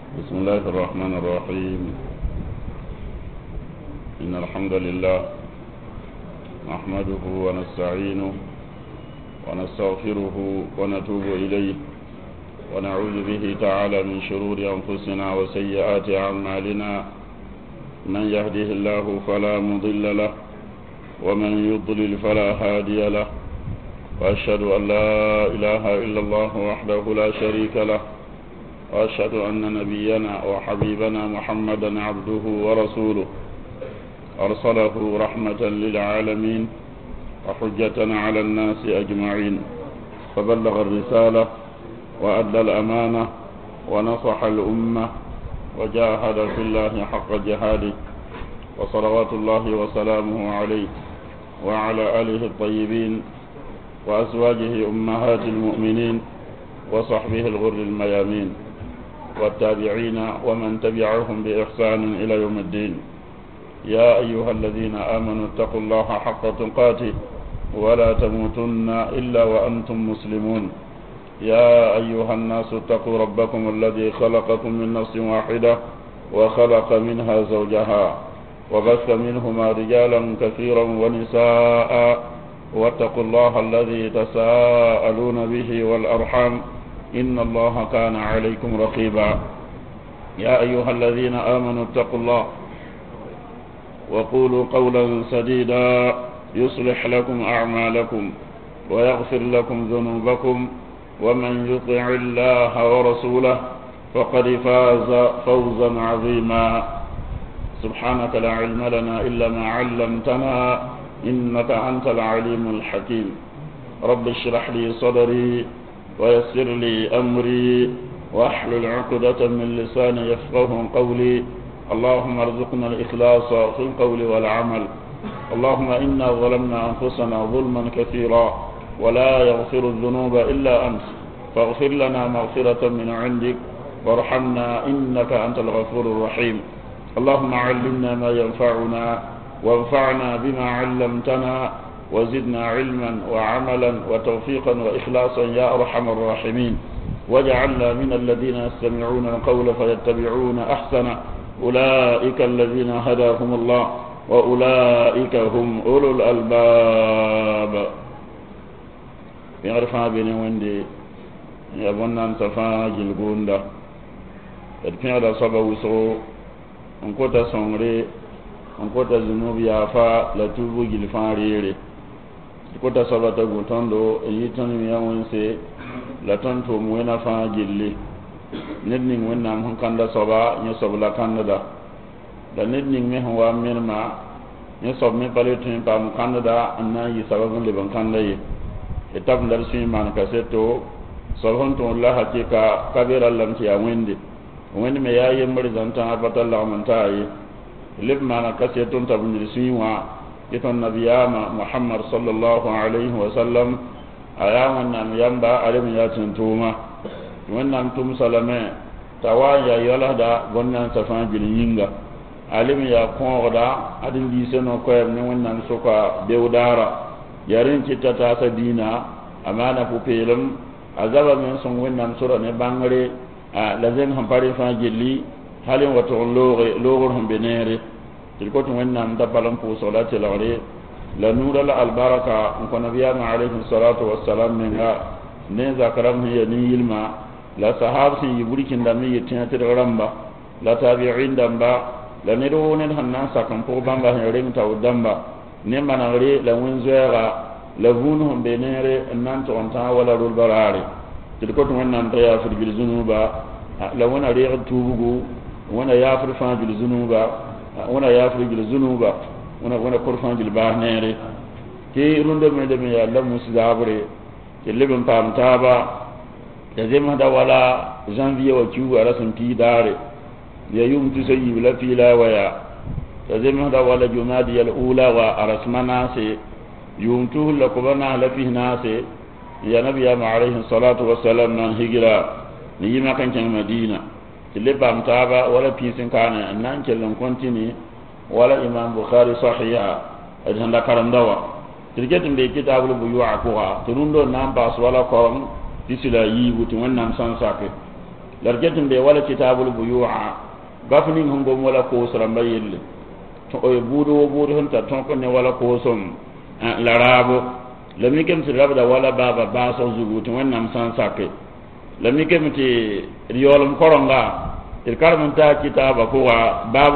بسم الله الرحمن الرحيم. إن الحمد لله نحمده ونستعينه ونستغفره ونتوب إليه ونعوذ به تعالى من شرور أنفسنا وسيئات أعمالنا. من يهده الله فلا مضل له ومن يضلل فلا هادي له، وأشهد أن لا إله إلا الله وحده لا شريك له، وأشهد أن نبينا وحبيبنا محمدا عبده ورسوله أرسله رحمة للعالمين وحجة على الناس أجمعين، فبلغ الرسالة وأدى الأمانة ونصح الأمة وجاهد في الله حق جهاده، وصلوات الله وسلامه عليه وعلى آله الطيبين وأزواجه أمهات المؤمنين وصحبه الغر الميامين والتابعين ومن تبعهم بإحسان إلى يوم الدين. يا أيها الذين آمنوا اتقوا الله حق تقاته ولا تموتن إلا وأنتم مسلمون. يا أيها الناس اتقوا ربكم الذي خلقكم من نفس واحدة وخلق منها زوجها وبث منهما رجالا كثيرا ونساء، واتقوا الله الذي تساءلون به والأرحام إن الله كان عليكم رقيبا. يا أيها الذين آمنوا اتقوا الله وقولوا قولا سديدا يصلح لكم أعمالكم ويغفر لكم ذنوبكم، ومن يطع الله ورسوله فقد فاز فوزا عظيما. سبحانك لا علم لنا إلا ما علمتنا إنك أنت العليم الحكيم. رب اشرح لي صدري ويسر لي أمري واحلل عقدة من لساني يفقه قولي. اللهم ارزقنا الإخلاص في القول والعمل. اللهم إنا ظلمنا أنفسنا ظلما كثيرا ولا يغفر الذنوب إلا أنت، فاغفر لنا مغفرة من عندك وارحمنا إنك أنت الغفور الرحيم. اللهم علمنا ما ينفعنا وانفعنا بما علمتنا وزدنا علما وعملا وتوفيقا وإخلاصا يا أرحم الراحمين. واجعلنا من الذين يستمعون القول فيتبعون أحسنه، أولئك الذين هداهم الله وأولئك هم أولو الألباب. يعرفها بني وندي يبنى انتفاع جلقوندا يدفع دا صبا وسو انكوتا سنغري انكوتا زنوب يافا لتوبو جلفان ريري انكوتا صبا تغوتاندو ايتان مياونسي لتنتو موينا فا جلي ندنين وينام هنكاندا صبا نيصب لكاندا da ندنين مهن وامين ما نيصب من بليتين بام كاندا أنا يسابقون لبن كاندا etab ndar suy man ka seto solhon to Allah hakika kabira lam ti awende wende me yaye mbar zanta abata Allah man tayi lib man ka seto tab ndir suy wa eton nabiyama Muhammad sallallahu alaihi wa sallam ayaman nam yamba alim ya tuntuma wannan tum salame tawaya yala da gonnan safan jin yinga alim ya ko da adin di seno ko ne wannan suka bewdara yarin kita ta dina amana fu pelum azaba men son wennan sura ne bangare a lazen hampari fa gelli halin wato logor hum benere tilko to wennan da balam fu salati lawre la nura la albaraka ko nabiya ma alayhi salatu wassalam men ga ne zakaram ya ni ilma la sahabsi yiburikin da mi yitin ta ramba la tabi'in damba la ne do ne hanna sakan ko bamba herin tawdamba ne manare la wunzera la vunhum benere nan to onta wala rul barare tilko to nan ta ya fir bil zunuba la wana re tubugo wana ya fir fa bil zunuba wana ya fir bil zunuba wana kurfan bil bahnere ke rundo me de me ya la musdabre ke lebin pam taba da zema da wala janvier wa kiu ara sun ti dare ya yum tu sayi la fila waya تزمه دا ولا جمادي الأولى وأرسمنا سي يومته لكبنا لفيه ناسي يا نبي عليه الصلاة والسلام من هجرة نيما كان مدينة تلبى متابع ولا بيسن كان أنان كلن كنتني ولا إمام بخاري صحيحة أجهن لكرم دوا تلقيتم بي كتاب البيوع كوها تنندو نام باس ولا قرم تسلا ييبو تنوان نام سانساكي larjetum be wala kitabul buyu'a gafni ngom wala ko sramba yelle to o buudo honta ton ko ne wala ko som larabo lami kem ti rabda wala baba ba so zugu to wannam san sakke lami kem ti riyolum koronga il karmanta kitaba ko wa babu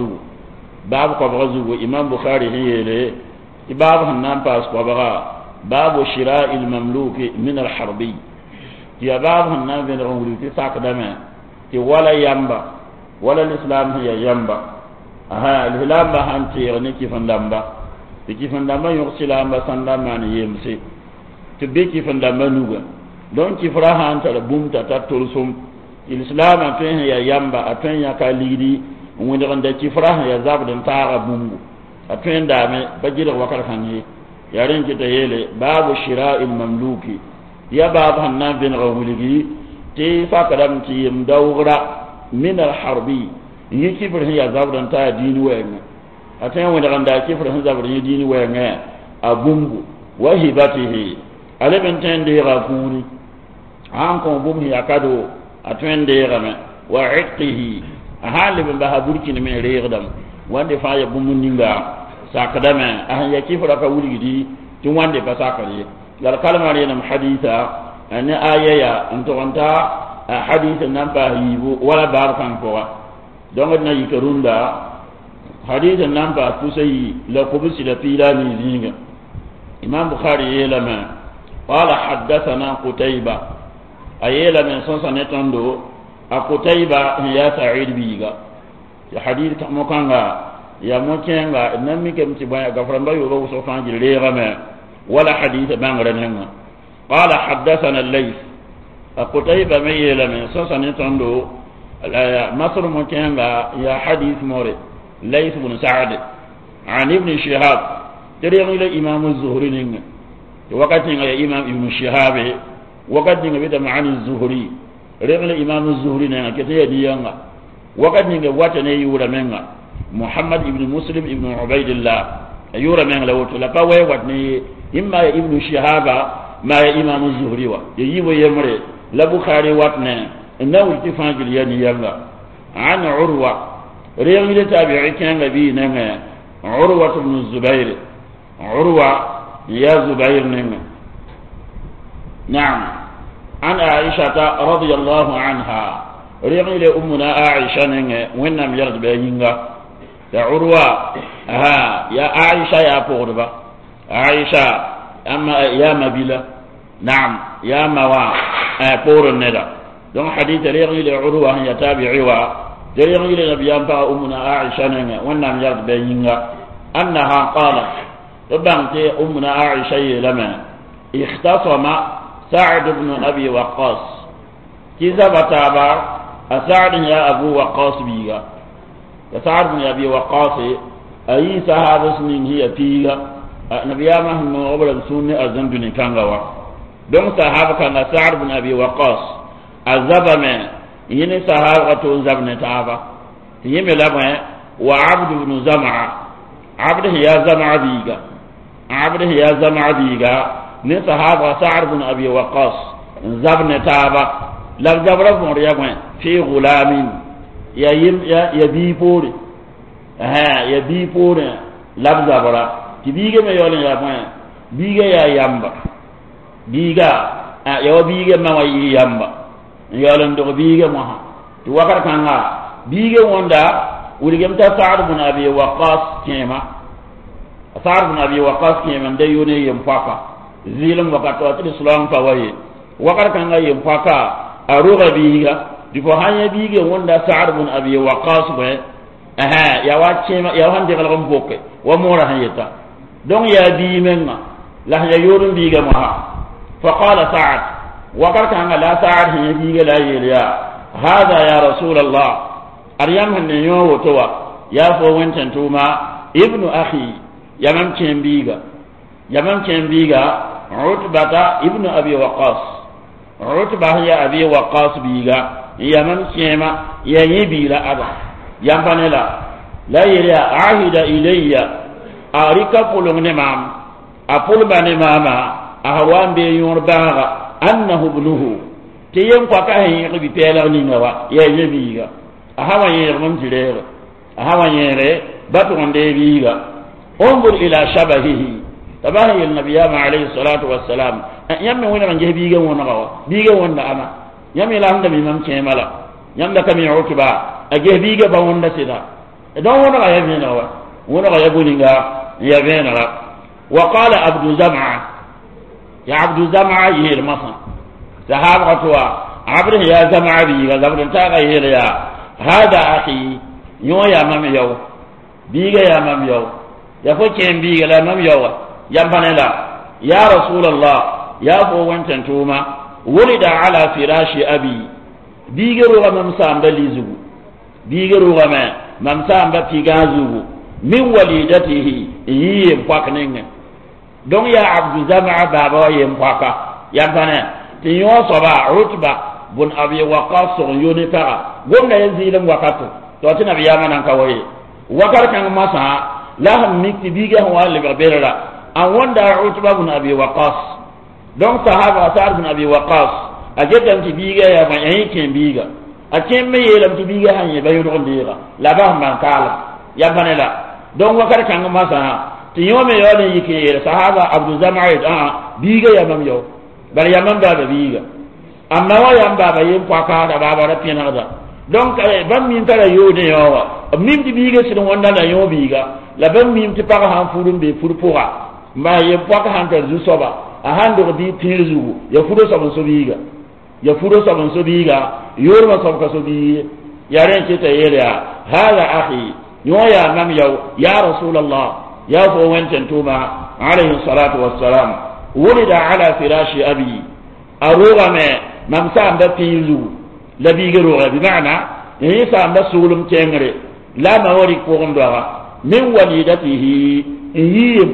qabazu imam bukhari hiyele babu hannan pas ko babu shira'il mamluki min al harbi ya babu hannan ben rongu ti sakdama ti wala yamba wala l'islam hiya yamba al-hilamba hanti ne kifandamba ti kifandamba yo silamba sandama ne yemse ti be kifandamba nuga don kifra hanta da bumta tatulsum l'islam aten ya yamba aten ya kalidi wonde ganda kifra ya zabdan taara bumbu aten dame bajira wakar kanyi yaren kita yele babu shira'il mamluki ya babu hannan bin rawligi ti fakadam ti yim dawra min al-harbi yi kifr ya zabdan ta dini wenga atan wanda ganda kifr han zabdan dini wenga abumbu wa hibatihi alaben tende rafuni an ko bum ya kado atwende rame wa iqihi halibin bahaburki ne me reedam wande fa ya bumun ninga sakadama ya kifra ka wulidi tun wande ba sakare gar kalmar yana haditha an ayaya anto anta hadith nan ba yibu wala barkan ko don na yikarunda hadith nan ba kusai la kubusi la filani zinga imam bukhari yelama qala haddathana qutayba ayela men son sanetando qutayba ya sa'id biga ya hadith tamokanga ya mokenga nammi kemti baya gaframba yo go so fanji leerama wala hadith bangranenga qala haddathana al-layth qutayba mayela men son sanetando مصر مكانها يا حديث مورد ليث بن سعد عن ابن شهاب تريغ إلى إمام الزهري وقت يا إمام ابن شهاب وقت يبدأ عن الزهري ريغ إمام الزهري كتير ديانا وقت يبدأ يورا منها محمد ابن مسلم ابن عبيد الله يورا منها لو تلقى ويوتني إما ابن شهاب ما إمام الزهري يجيب يمري لبخاري واتنا إنه اتفاق الياني يلا عن عروة ريغل تابعي كان نبي نما عروة بن الزبير عروة يا زبير نما نعم عن عائشة رضي الله عنها ريغل أمنا عائشة نما ونم يرد بينها يا عروة يا عائشة يا بوربا عائشة أما يا مبيلة نعم يا موا بور الندى دون حديث ريغي لعروة يتابعي وريغي لنبيان بقى أمنا عائشة ونام يرد بينها أنها قالت ربانت أمنا عائشة لما اختصم سعد بن أبي وقاص كذا بتابع سعد يا أبو وقاص بيغا سعد بن أبي وقاص أي صحابة سنين هي فيها نبيان مهما أبرا سنة الزنبني كان غوا دون صحابة كان سعد بن أبي وقاص الزبمة يني صحابة زبنة تابا يمي لما وعبد بن زمعة عبد هي زمعة بيغا عبد هي زمعة بيغا ني صحابة سعد بن أبي وقاص زبنة تابا لم جبر بن رياغوين في غلام يا بيبوري يا بيبوري لم جبر تبيغا ما يولي يا بيغا يا يامبا بيغا يا بيغا ما وي يامبا yalan do biige mo ha to wakar kanga biige wonda wurigem ta Sa'd ibn Abi Waqqas kema Sa'd ibn Abi Waqqas kema nda yone yem faka zilim wakato ati islam fa waye wakar kanga yem faka aruga biiga difo hanya biige wonda Sa'd ibn Abi Waqqas be ya wachema ya hande kala gam bokke wa mora hayeta don ya bi menna la ya yorun biige mo ha fa qala Sa'd وقالت أن لا تعرف هي لا يليا هذا يا رسول الله أريم أن يوتوا يا فوين تنتوما ابن أخي يمم كنبيغا عتبة ابن أبي وقاص عتبة يا أبي وقاص بيغا يمم كنما يبي لا أبا يمبني لا يليا عهد إلي أريك فلون نمام أقول بنماما أهوان بيون باغا أنه ابنه te yen kwa ka hin bi pela ni ngawa ya yebiga ahawa yer mun tirere ahawa yere batu onde biga انظر الى شبهه تباهي النبي عليه الصلاه والسلام يمي ونا نجي بيغا ونا غوا بيغا ونا انا يمي لا عند ميم كيمالا يمدا كمي عتبا اجي بيغا با ونا سيدا دون ونا غا يبينا ونا غا يبولينغا يبينا وقال عبد زمعه يا عبد زمعه يهل مصا صحابه عبد يا زمعه بيغا زبر تا يا هذا اخي يو يا مام يو بيغا يا مام يو ya fo ken bi gala mam yawa yambanela ya rasulullah ya fo wancan tuma wulida ala firashi abi bigero ga mam samba lizugu bigero ga mam samba tigazugu min walidatihi yi paknenge don ya abdu zam'a baba yi paka yambane tin yo soba utba bun abi waqas yoni para gomna yazilam waqatu to tina biya manan kawaye wakar kan masa lahum miktibiga wa libabira an wanda utba ibn abi waqas don sahaba sa'd ibn abi waqas ajedan tibiga ya ban yake biga akem me yelam tibiga hanye bayu don dira la ba man kala ya banela don wakar kan masa ti yome yone yake sahaba abdu zam'id biga ya mam yo bar ya mam ba biga amma wa ya ba yin kwaka da baba rapina da donc ban min tara yode yowa min tibiga sidon wanda na yo biga la ban mim ti paga han furun be furpura ma ye paka han ta zu soba a han do di tirzu ya furo soba so biga ya furo soba so biga yor ma soba so bi ya ren ce ta yele hada akhi ya mam ya rasulullah ya fo wancan tuma alayhi salatu wassalam wulida ala firashi abi aruga me mam sa anda tirzu la biga roga bi maana yi sa anda sulum kengre la ma wari ko ndwa min walidatihi yi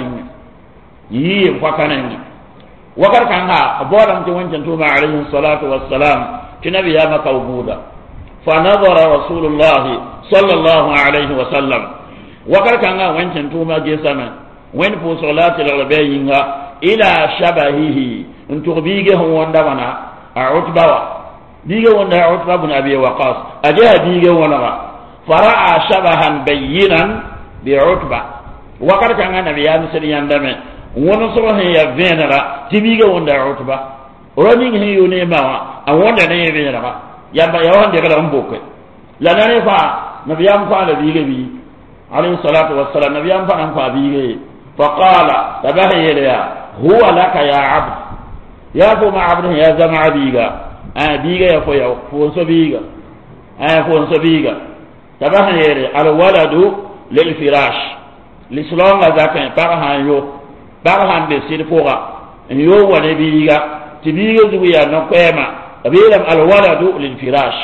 fakanin wakar kan ha abolam ti wancan tuma alayhi salatu wassalam kinabi ya maka ubuda fa nadara rasulullah sallallahu alayhi wasallam wakar kan ha wancan tuma ge sama wen fu salati al-bayinga ila shabahihi intu bige hon wanda wana a'utbawa bige wanda a'utba ibn abi waqas aje bige wana fara'a shabahan bayyinan bi utba wakar kan annabi ya misali yandame wono so he ya venara tibiga wonda utba roni he yone mawa a wonda ne venara yamba ya wonde kala mboke la nane fa nabi yam fa la biga bi alayhi salatu wassalam nabi yam fa nan fa biga fa qala tabahi ya huwa laka ya abd ya fu ma abd ya zama biga biga ya fo ya fo so biga fo so biga tabahi al waladu lil firash l'islam ga zakan parahan yo parahan be sir foga yo wala biga tibiga zuya no kwema abilam al waladu lil firash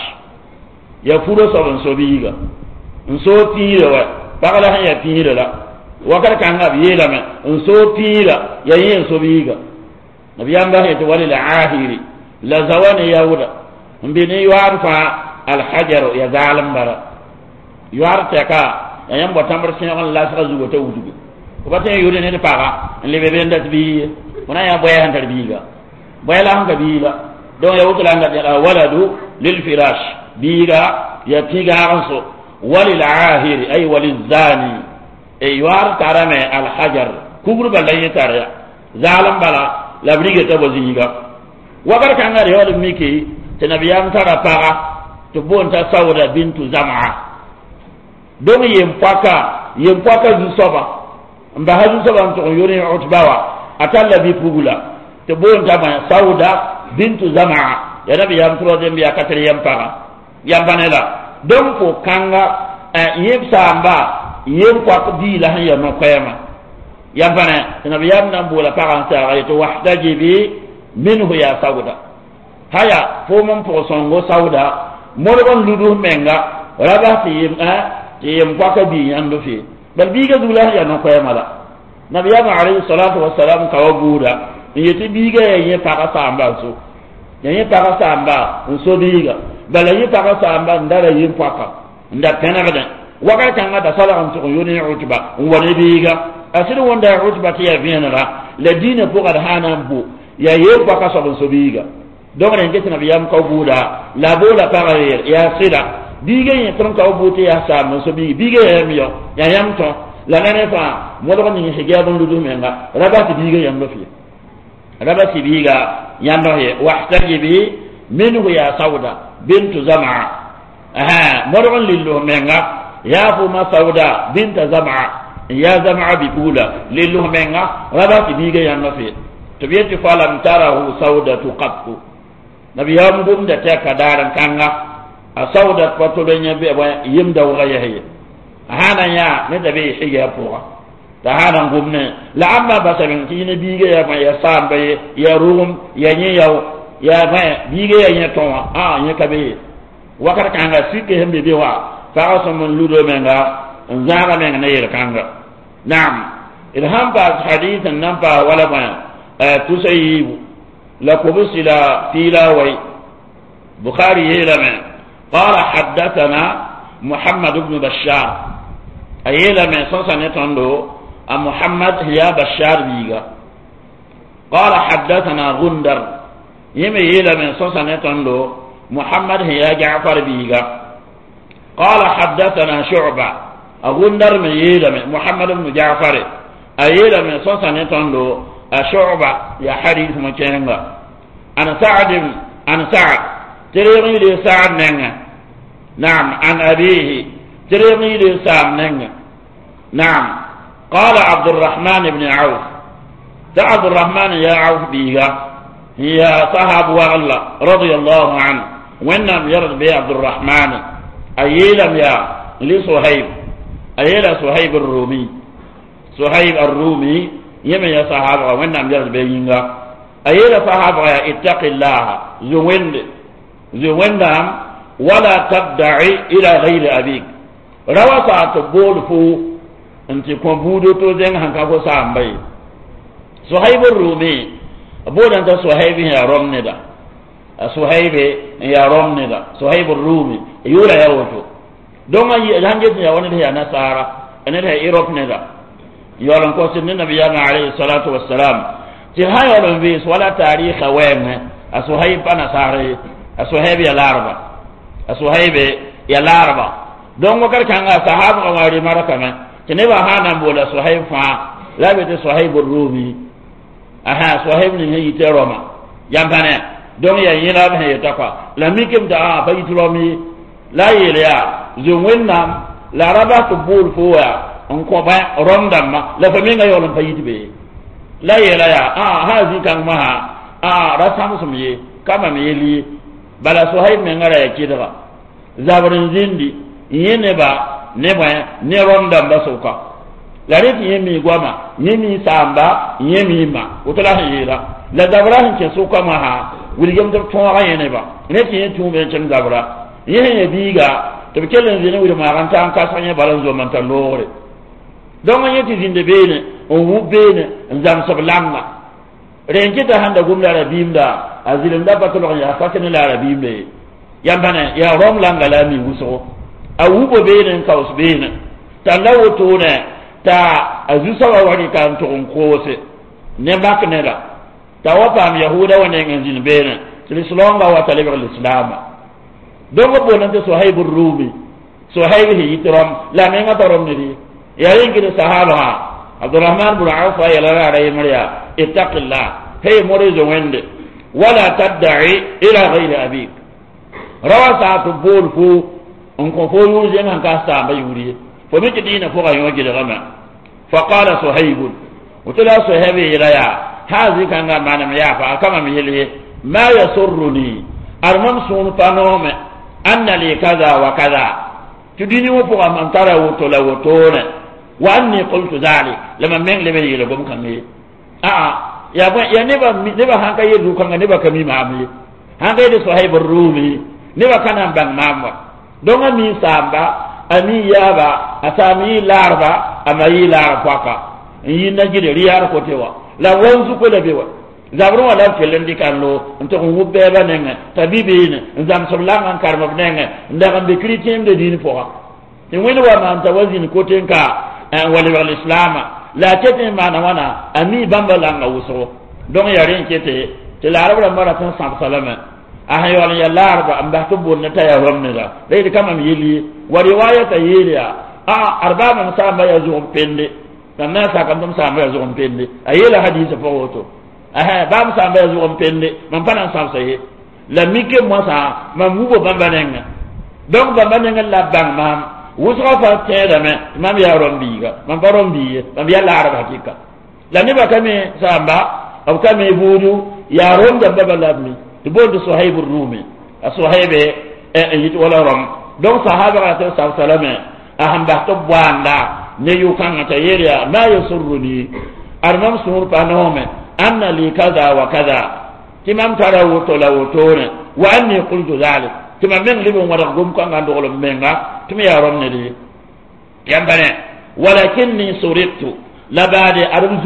ya furo so biga nso tira wa bagala han ya tira la wakar kan ga biyela me nso tira ya yin so biga nabiyam ba he to walil ahiri la zawani yawda mbini warfa al hajar ya zalim bara yarta ka yam bo tambar sin on la sa zugo to wudugo ko baten yode ne paga le be bendat bi ona ya boya han tarbiga boya la han ga biila don ya wutula ngada waladu lil firash biga ya tiga anso walil ahiri ay walil zani e yar tarame al hajar kubur balay tarya zalam bala la briga to boziga wagar kan ngare yode miki tanabiyam tara paga to bonta sawda bintu zam'a don yem paka zu soba mba haju soba to yori utbawa atalla bi pugula te bon tama sauda bintu zam'a ya nabi yam tro dem ya katri yam para yam banela don ko kanga yem samba yem paka di la ya no kayama yam bana nabi yam nam bola para sa ay to wahdaji bi minhu ya sauda haya fo mon po songo sauda mo don ludu menga rabati yem yem kwaka bi yando fi bal biga dula ya no ko yamala nabi ya alayhi salatu wassalam kawabuda yeti biga ye paka samba so ye paka samba so biga bal ye paka samba ndara yem kwaka nda tanabada waka tanga da sala on to yoni utba woni biga asiru wonda utba tiya bienara la dina ko kad hanan bu ya ye kwaka so biga donc ren ke nabiyam ka buda la bola parayer ya sida biga yin ton ka buti ya sa mo so biga ya miyo ya yam to la nane fa mo do ni higa bon ludu menga rabati biga yam fi rabati biga yam do ye wahtajibi minhu ya sauda bintu zam'a mo do lillu menga ya fu ma sauda binta zam'a ya zam'a bi kula lillu menga rabati biga yam fi to biyati falam tarahu saudatu qattu nabiyam gum da ta kadaran kanga a saudat patolenya be ba yimda wa yahiya hana ya ne da be hiya puwa ta hana gum ne la amma basamin kini biga ya ma ya sambe ya rum ya nyaw ya ma biga ya nyatonwa nya kabe wakar kanga sikke hembe be wa fa asamun ludo menga nzara menga ne yir kanga na'am ilham ba hadithan namba wala ba تسيب لكبسل في لاوي بخاري يلمن قال حدثنا محمد بن بشار أيلمن صنصن تندو محمد هي بشار بيغا قال حدثنا غندر يمي يلمن صنصن تندو محمد هي جعفر بيغا قال حدثنا شعبة غندر من يلمن محمد بن جعفر أيلمن صنصن تندو شعبة يا حديث مكينغا عن سعد تريغي لي سعد نعم نعم عن أبيه تريغي لي سعد نعم قال عبد الرحمن بن عوف عبد الرحمن يا عوف بيغا هي صحاب والله رضي الله عنه وإنهم يرد به عبد الرحمن أيلم يا لصهيب أيلا صهيب الرومي صهيب الرومي يمن يا صحابة وإنهم يرد بينغا أيلا صحابة اتق الله زويندهم ولا تدعي إلى غير أبيك رواسا تقول فو أنت كنبودو توزين هنكاكو سامبي صهيب الرومي أبود أنت صهيب يا رمندا صهيب يا رمندا صهيب الرومي يولا يوتو دوما يلانجت يا ونده يا نصارى أنده إيروب ندا يولن كوسن النبي عليه الصلاة والسلام تلها يولن بيس ولا تاريخ وين أصهيب أنا ساري أصهيب يا لاربا أصهيب يا لاربا دون وكر كان صحابة واري مركما تنبا هانا بولا صهيب فا لا بيت صهيب الرومي صهيب نهي تروما يامبانا دون يا يلا به يتقى لميكم دا بيترومي لا يليا زوينام لا ربا تبول فوا انكو با روندما لا فمينغا يولن فايتبي لا يلا يا هذه كان ما رسام سمي كما ميلي بلا صهيب من غير يكيدغا زابرن زندي ينبا نبا نروندا بسوكا لا ريت يمي غوما يمي سامبا يمي ما وتلا هيلا لا زابرن كسوكا ما وليم تفورا ينبا نتي يتومي كن زابرا يهي بيغا تبكلن زينو ما كان تان كاسانيا بالان زو من تلوري دون يتي زinde bene on wubene nzam sablamna renkita handa gumla rabimda azilim da batolo ya fakene la rabimbe yambane ya romlanga la mi wuso awubo bene kaus bene talawo tone ta azusa wa wani kan to on kose ne bakne la tawapam yahuda wone ngin bene lislonga wa talibul islam dongo bonante sohaibur rumi sohaibi yitram la menga torom ni ya yingi sahaba abdurrahman bin auf ya la ra mariya ittaqillah hey morizo wende wala tad'i ila ghayri abik rawasa tubul fu on ko fo yuje nan ka sa ba yuri fo mi dina fo ga yoge da gama fa qala suhaib utala suhaib ila ya hazi kanga manam ya fa kama mi yele ma yasurruni armam sun panome anna li kaza wa kaza tudini wo pour amantara woto la wotone wa anni qultu dhalik lama men le yele gom kan ni ya neba hanka yedu kan neba kami mami hanka yedu sahibur rumi neba kana bang mamwa donga mi samba ami yaba asami larba amayi larfaka yinna jide riyar ko tewa la wonzu ko le bewa zabru wala felendi kanlo nto hubbe ba nenga tabibine nzam soblanga karma nenga ndagam be chrétien de din foka ni wele wa man tawazin ko tenka wal islam la tete mana wana ami bamba langa wuso don yaren kete العرب لما رأتنا صلى الله عليه وسلم أهيوان يلارب أم بحتبون نتايا رمنا ليد كما يلي ورواية يلي أربعة من سامة يزوم بندي الناس كانوا سامة يزوم بندي أيلا حديث فوتو بام سامة يزوم بندي من فنا سامة سيه la mike mosa ma mubo bambanenga donc bambanenga la bang mam wusra fa tere me mam ya rombiga mam barombiye mam ya la araba hakika la ne ba kame samba aw kame budu ya ronda babalabni to bodu suhaibur rumi suhaibe yit wala rom donc sahaba rasul sallallahu aham ba to bwanda ne yukanga tayeriya ma yusurruni armam sur panome anna li kaza wa kaza timam tara woto la wotone wa anni qultu dhalik timam men libon wada gum ko ngando lo menga timi ya romne di yambane walakinni suritu labadi arum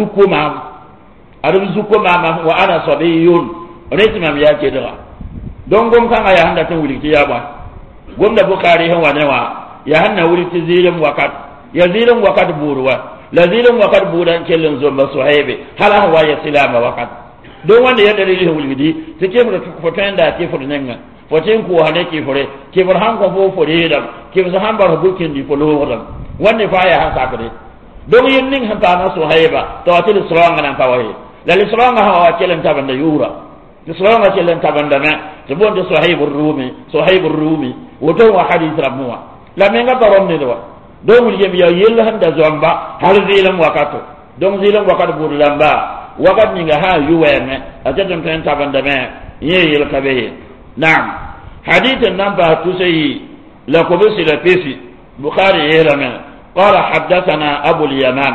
zukuma wa ana sabiyun retimam ya ke dara don gum kan ya handa tan wuli ya ba gum da bukhari han wanewa ya hanna wuli tizilim wakat ya zilim wakat burwa la zilim wakat buran kellen zomba suhaibe hala wa ya silama wakat don wanda ya dalili hulgidi take mu fotan da ke fodinanga fotin ko hane ke fore ke bar han ko fo da ke ba han bar bukin di folo wadam wanne fa ya han sakade don yin nin han ta na so haiba to atil salanga nan tawahi la li salanga ha kelen tabanda yura li salanga kelen tabanda me to bon de suhaibur rumi wato wa hadith rabwa la menga baron ne do don wuli ya yella han da zamba har zilam wakato don zilam wakato bur lamba وقد نجها يوم أتتم تنتا بندمه يهيل كبيه نعم حديث النبأ تسي لكبس لبسي بخاري يهلم قال حدثنا أبو اليمان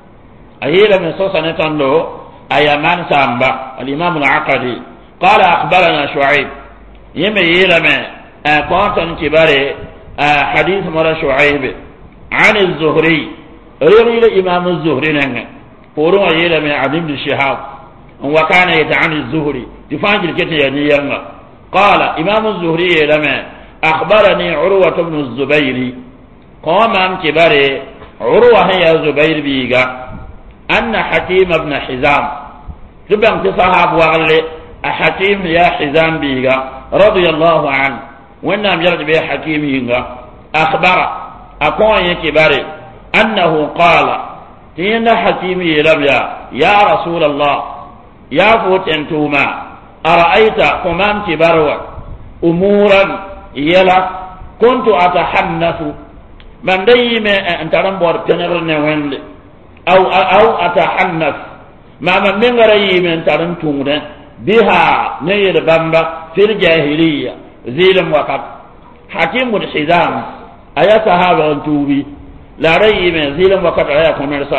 يهلم صوصا له أيمان سامبا الإمام العقدي قال أخبرنا شعيب يمي يهلم قاطن كباري حديث مرة شعيب عن الزهري رغي الإمام الزهري نعم فورو يلا من عبد الشهاب وكان يتعني الزهري تفانجل كتي يعني قال امام الزهري لما اخبرني عروه بن الزبير قام عن كبار عروه هي الزبير بيغا ان حكيم بن حزام تبع صحاب وغلي حكيم يا حزام بيغا رضي الله عنه وانهم يرد به حكيم يغا اخبر اكون كبار انه قال تينا حكيمي ربيا يا رسول الله يا فوت انتوما أرأيت قمام كبروا أمورا يلا كنت أتحنث من ديم أنت رمبور تنرن وند أو أتحنث ما من غري من ترنتون بها نير بامبا في الجاهلية زيلم وقت حكيم الحزام أيا صحابة انتوبي لا رأي من زيلم وقت على كوميرسا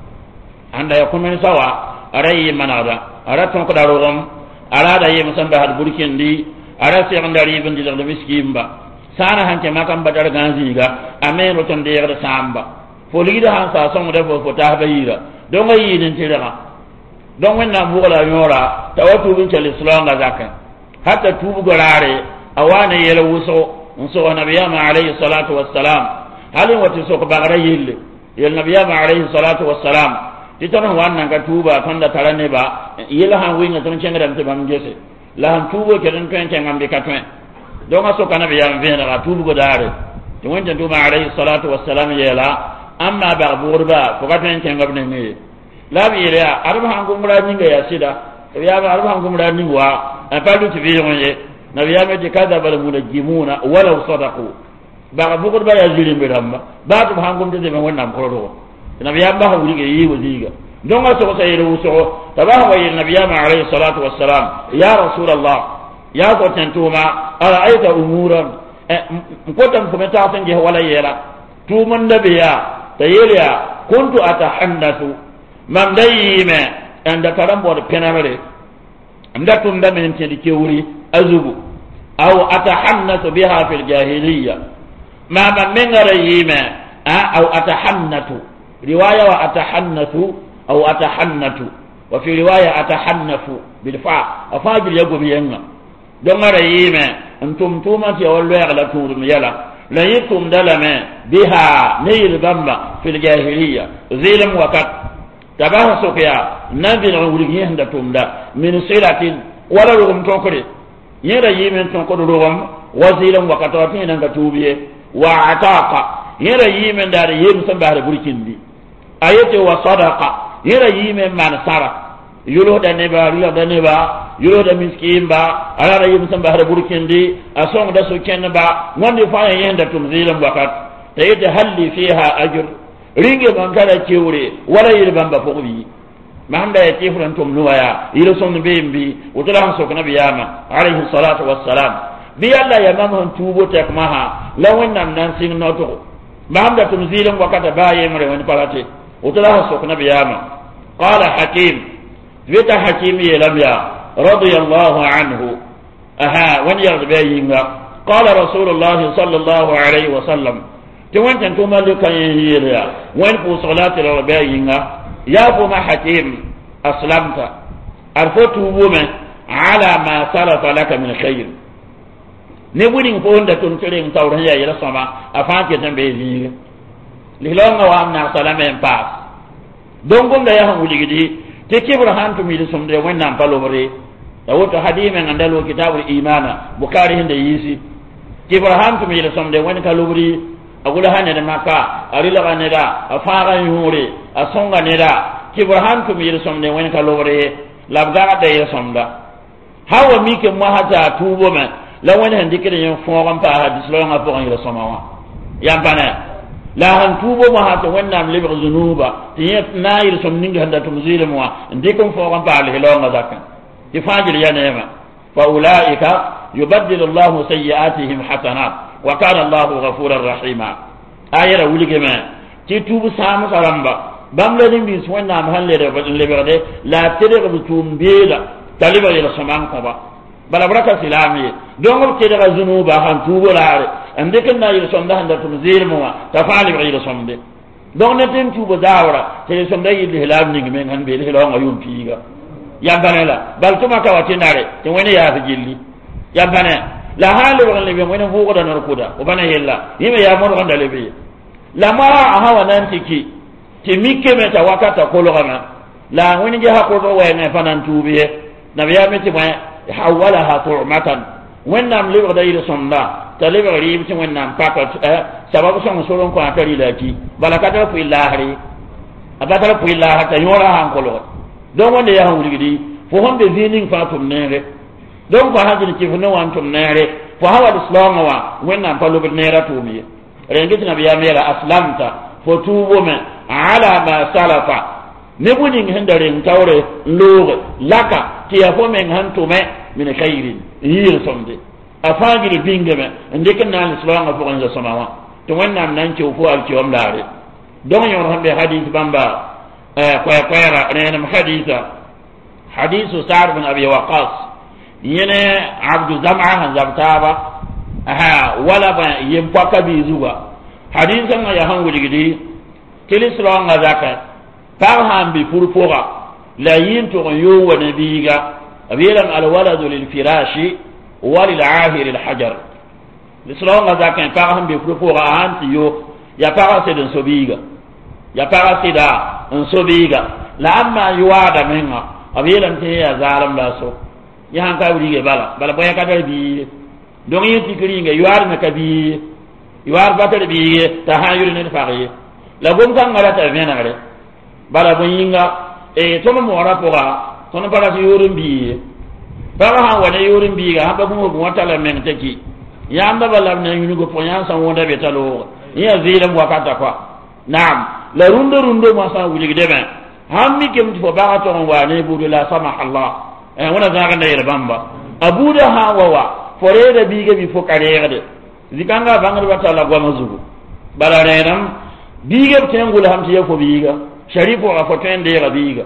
عند كوميرسا ورأي من هذا أردتم كدارهم أراد يمسن بهاد بركين دي أراد سيغنداري بن دي لغد مسكين با سانا هنك مكان بدر غانزيغا أمين رتن دي غد سامبا فوليدا هانسا سون دفو فتاه بيرا دونغا يين تيرا دونغ ونا بوغلا يورا توتو بن الإسلام غزاكا حتى توبو غلاري أوانا يلوسو نسو نبينا عليه الصلاة والسلام هل وتسوق بغري يل نبينا عليه الصلاة والسلام titana wannan ka tuba tanda tarane ba yela han winga tan cenga dam te bam gese la han tubo ke dan pen cenga be katwen do nga so kana be yam vena ka tubu go dare to wonta tuba alayhi salatu wassalam yela amma ba burba ko katwen cenga be ne la bi ya arba han ko mura ninga ya sida ya arba han ko mura ningwa a palu ti bi yonye nabiya me kada bal munajimuna walaw sadaqu ba burba ya zilim be damba ba to han ko de me wannan ko do nabiya ba wuri ga yi waziga don ga so sai ruso tabaha wa nabiya ma alayhi salatu wassalam ya rasulullah ya ko tantuma ara'aita umuran ko tan kuma ta san je wala yela tu man nabiya tayeliya kuntu atahandathu man dayime anda karambo de penamare anda tun da men te dike wuri azubu aw atahandathu biha fil jahiliyya ma man mengara yime aw atahannatu رواية وأتحنث أو أتحنث وفي رواية أتحنث بالفاء أفاجل يقوم ينغ دون رأيما أنتم تومتي أولو يغلقون يلا لا يكم دلما بها نيل بمبا في الجاهلية ظلم وقت تباه سقيا نبي العوليين دتم دا من صلة wala rugum tokore yera yimen ton ko rugum wazilan wakata tin nan ga tubiye wa ataqa yera yimen dare yem san bare burkindi ayete wa sadaqa yera yimen man sara yulo da neba riya da neba yulo da miskin ba ala yem san bare burkindi asong da so ken ba wonde fa yenda tum zilan wakat tayde halli fiha ajr ringe man kala cewre wala yirban ba fobi mahanda ya tifran tum nuwaya ilo son bembi utala so kana biyama alayhi salatu wassalam bi alla ya mamhon tubo tek maha lawan nan sin noto mahanda tum zilan wakata baye mare woni palate utala so kana biyama qala hakim wita hakim ya lamya radiyallahu anhu aha wani yarda bayinga qala rasulullah sallallahu alaihi wasallam tiwantan to malika yira wani fu salati rabayinga يا ابو ما حكيم اسلمت ارفوت ومن على ما صرف لك من خير نبوني فوندا تنترين توريا يلا سما افانك تنبيزي لهلونga wa amna salama en pass dongo nda ya hanguli gidi te kibraham to mi somde wonna palomre da woto hadime ngandalo kitabul imana bukhari hinde yisi kibraham to mi somde wonna kalubri agula hane da maka arila ganeda afara yure asonga neda kibraham to mi somde wonna kalubri labga da yesomda hawa mike mo hata tubo men la wona handikire yon foram pa hadis lo nga po ngira somawa yampana la han tubo mo hata wonna am libre zunuba tiyet nair som ninga handa to muzile mo ndikum foram pa le lo nga zakka tifajir ya nema fa ulaika yubaddilu Allah sayyi'atihim hasanat wa kana Allah ghafurar rahima ayara wulige me ti tubu samu saramba bamla nimbi wonna am halle de badin leberde la tere ko tumbela taliba ila saman ko ba bala baraka silami dongo ke daga zunuba han tubo laare ande kan na yir sonda handa tum zirmo tafali bi yir somde don ne tin tubo dawra te sonda yir hilam ni men han be hilam ayum piga ya banela bal tuma ka watinare te woni ya fi jilli ya bana la halu wa le be woni fugo da nor kuda o bana yella yime ya mo ronda le be la mara hawa nan tiki te mikke meta wakata kologana la woni je hakko wa ne fanan tubiye nabiya meti ma hawalaha tu'matan wannam liba da ila sonda taliba ribi tin wannam pakat sababu son soron ko atari laki balakata fu illahri abatara fu illah ta yora han kolo don wanda ya hawli gidi fo honde zinin fatum nere don ko hajin ki funu wantum nere fo hawa islam wa wannam palu nera tumi rengiti nabiya mera aslamta fo tubo men ala ma salafa ne bunin hendare tawre loge laka tiya fo men hantume min khairin yir somde afagiri bingeme ndikan nan islam fo kan samawa to wannan nan ci fo al ci omlaare don yor hambe hadith bamba kwera ne hadithu sa'd bin abi waqas yene abdu zam'a han zabtaba wala ba yim paka bi zuwa hadithan ya hangu digidi kilisro nga zakat par hambi purpora la yin to yo wa nabiga abilam al waladu lil firashi wa lil ahir al hajar lisro nga zakat par hambi purpora anti yo ya para se den sobiga ya para se da en sobiga la amma yuada menga abilam te ya zalam la so ya han ka wuri ge bala boya ka dar bi don yin tikri nga yuar me ka bi yuar batar bi ta hayur ne fariye la gom kan ngara ta venare bala bon yinga tono mo wara poga tono bala si yorum bi bala ha wala yorum bi ga haba mo wata la men taki yamba bala ne yunu go ponya san wonda be talo ya zira wakata kwa naam la rundo ma sa wuli de ben hammi kem fo ba to on wani budu la samah Allah wana zaga ne bamba abuda ha wawa fore da bi ga bi fo kare de zikanga bangar wata la gwa mazugo bala renam biga tengul hamti ya fo biga sharifu a fotende rabiga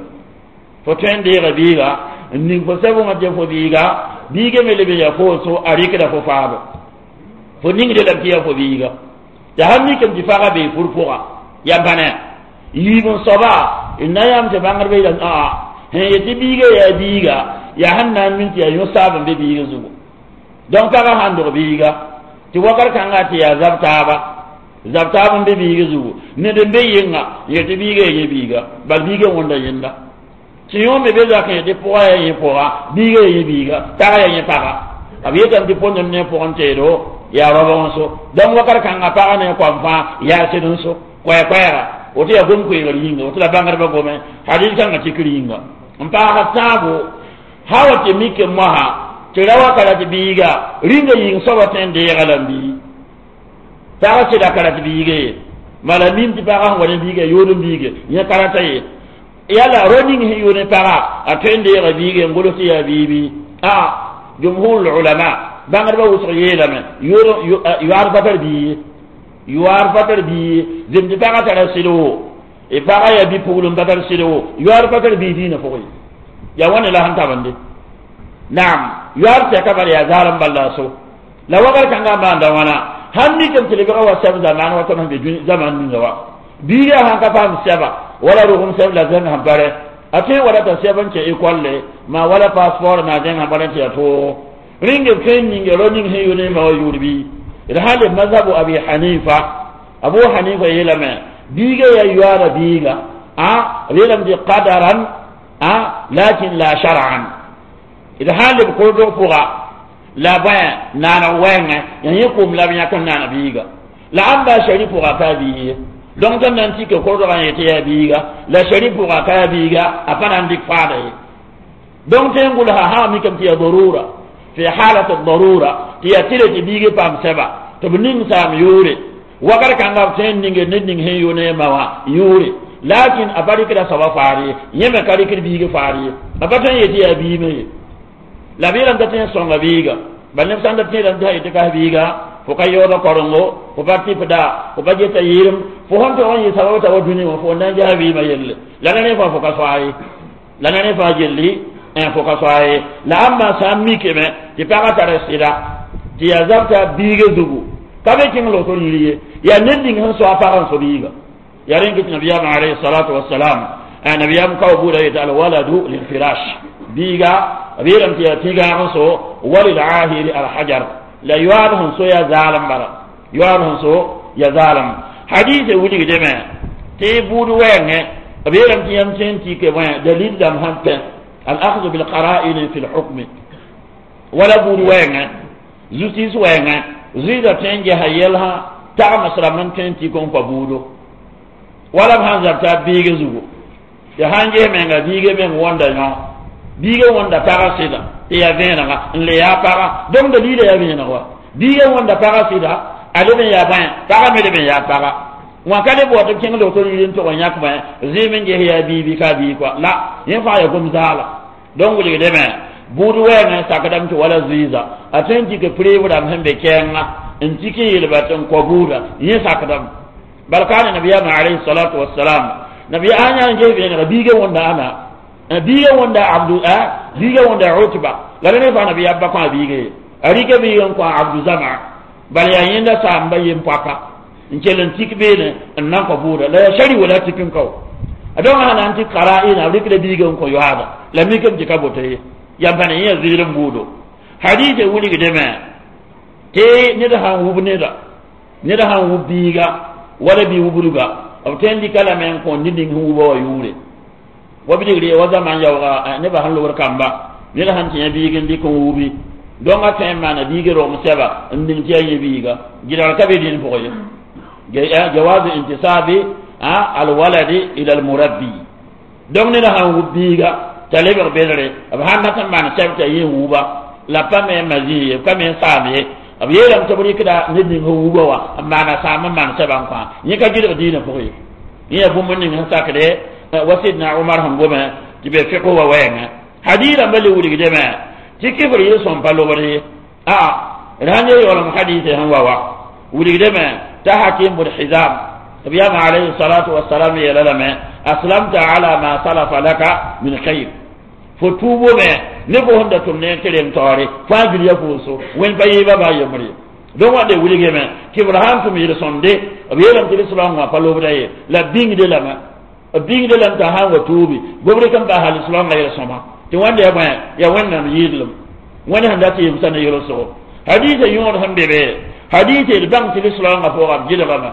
ni ko sabo ma je fo biga melebe ya fo so arike da fo faabo fo ningi de la biya fo biga ya hamni kam difaga be furfura ya bana yibon soba inayam te bangar be dan he yeti biga ya hanna min ti ya yosaba be biga zugo donc kaga hando biga ti wakar kanga ti ya zabtaba be biga zugo ne de be yenga yeti biga ye biga bal biga wonda yenda ti yo me be za ke de po ya yi po ga biga ta ya yi para abiyetam di ponon ne po onte do ya robo so dan wakar kan apa ne ko fa ya sedun so kwa o te ya gon ko yinga o te la bangar ba gome hadith kan ngati kiringa mpa hatabu hawa te mike maha te rawa kala te biga ringa yin so wa tende ya galambi ta ce da kala te biga malamin ti para ngone biga yodo biga ya kala tay yala roning he yone para atende ya biga ngolo ti ya bibi jumhur ulama bangar ba wuso yelame yoro yuar batar bi zimdi paga tara silo e paga ya bi pulum batar silo yuar batar bi dina foy ya wona la hanta bande naam yuar ta kabar ya zalam ballaso la wagar kanga banda wana hanni kan tele ga wa sab zaman wa tan be zaman min wa bi ya han ka fam saba wala ruhum sab la zan hambare ate wala ta saban ce ikolle ma wala passport na den hambare ta to ringe kenni ngelo ning he yone ma yurbi ida hale mazhabu abi hanifa yelama biga ya yuara biga yelam di qadaran lakin la shar'an ida hale ko do fuga la ba nana wenga yani kum la biya kan nana biga la amba sharifu ga ka biye donc tan nan tike ko do yete ya biga la sharifu ga ka biga afana ndik faada donc tengul ha mi kam ti darura في حالة الضرورة تياتيلة بيجي بام سبا تبنين سام يوري وقر كان غابتين نينغ هي يوني موا يوري لكن أبارك لا سوا فاري يما كاريك بيجي فاري أباتين يتي أبيمي لا بيران تتين سونغ بيجا بنم سان تتين رندا يتكاه بيجا فكا يورا كورنغو فباتي فدا فباجي تيرم فهون تون يسوا توا دنيا وفون نجا بيما يل لا نفا فكا سواي لا نفا جلي foka soaye la amma sammi keme ti paga taresida ti azabta bige dugu kabe kin lo to liye ya nending han so aparan so biga ya rengi nabiyama alayhi salatu wassalam nabiyam ka buda ita al waladu lil firash biga abiram ti tiga han so walil ahiri al hajar la yuarhum so ya zalam bara yuarhum so ya zalam hadith wudi deme te budu wenge abiram ti yam senti ke wa dalil dam hampe الأخذ بالقرائن في الحكم ولا بود وينه زوتيس وينه زيدا تنجي هيلها تا مسرا من تنتي كون فبودو ولا بهانزا تا بيغ زوغو يا هانجي منغا بيغ من وندا نو بيغ وندا تارا سيدا يا فينا اللي يا بارا دون دليل يا فينا وا بيغ وندا تارا سيدا علي يا بان تارا مي يا بارا wakale bo to kengo to yin to yak ba zimen je ya bibi ka bi kwa la yin fa ya gum zala don wuli de me budu we na sakadam to wala ziza atenji ke prewu da hembe kenga intiki yele baton ko buda yin sakadam barkana nabiyana alayhi salatu wassalam nabi anya je be na bige wonda ana bige wonda abdu bige wonda utba la ne fa nabi abba ko bige ari ke bi yon ko abdu zama bal ya yinda sa mbayin papa nkelen tikbene nan ko buda la shari wala tikin ko adon hana anti qara'ina rikle bigan ko yohada la mikam jika bote ya bana ya zirin budo hadith wuli gidema te ne da han wubne da han wubiga wala bi wuburuga o tendi kala men ko ndin hubo yure wabi digre wa zaman yawa ne ba han lo kamba ne da han tiya bigin di ko wubi don ata mana bigero musaba ndin tiya yibiga gidal kabe din foye جواز انتساب الولد الى المربي دون لا وبيغا تلبر بيدري ابهانا تمان سبتا يوبا لا بامي مازي كامي سامي ابيرم تبري كدا ندي هوبا وا اما انا سام مان سبان كان يكا جيد دينا فوي يا بومن ني ساكدي وسيدنا عمر هم غوما جيبي فقه وين حديثا بل ولي جما تكبر يسون بالوري راني ولا حديث هم وا ولي جما تحكيم بالحزام نبينا عليه الصلاة والسلام يا لما أسلمت على ما سلف لك من خير فتوبوا ما نبو هندا تمنين كريم تاري فاجل يفوسو وين بايبا بايمري دون وده ولي جما كبرهان تمير سندي أبيلم تلي سلام وفلو بداي لا بينغ دي لما بينغ دي لما تهان وتوبي ببري كم تهال سلام غير سما توان دي يا وين نم يدلم وين هندا تيمسان يرسو حديث يون هم بيبي حديث البنك في الإسلام فوق جلغما